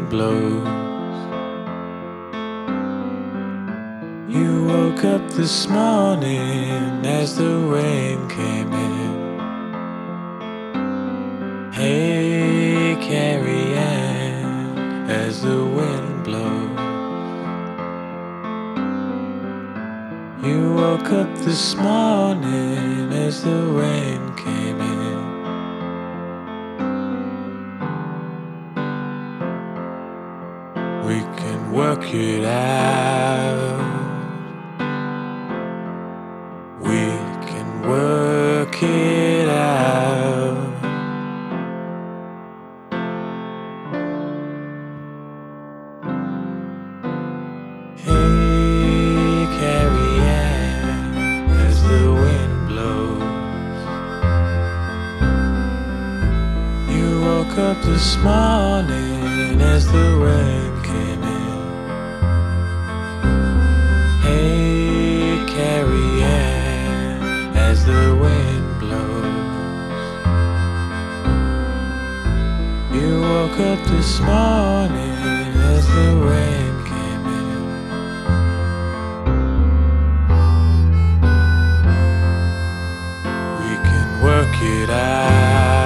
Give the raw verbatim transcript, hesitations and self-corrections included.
wind blows. You woke up this morning as the rain came in. Hey, Carrie Ann, as the wind blows. You woke up this morning as the rain came in. We can work it out. We can work it out. Hey, Carrie Ann, as the wind blows. You woke up this morning as the rain came in. Hey, Carrie Ann, as the wind blows. You woke up this morning as the rain came in. We can work it out.